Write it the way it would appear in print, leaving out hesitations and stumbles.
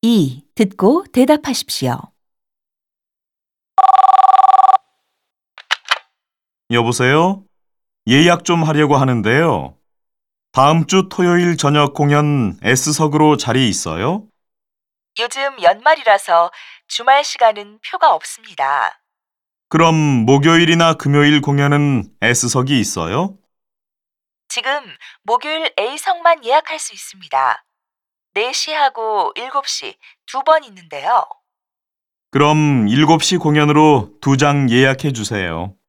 2. 듣고 대답하십시오. 여보세요? 예약 좀 하려고 하는데요. 다음 주 토요일 저녁 공연 S석으로 자리 있어요? 요즘 연말이라서 주말 시간은 표가 없습니다. 그럼 목요일이나 금요일 공연은 S석이 있어요? 지금 목요일 A석만 예약할 수 있습니다. 4시하고 7시 두 번 있는데요. 그럼 7시 공연으로 2장 예약해 주세요.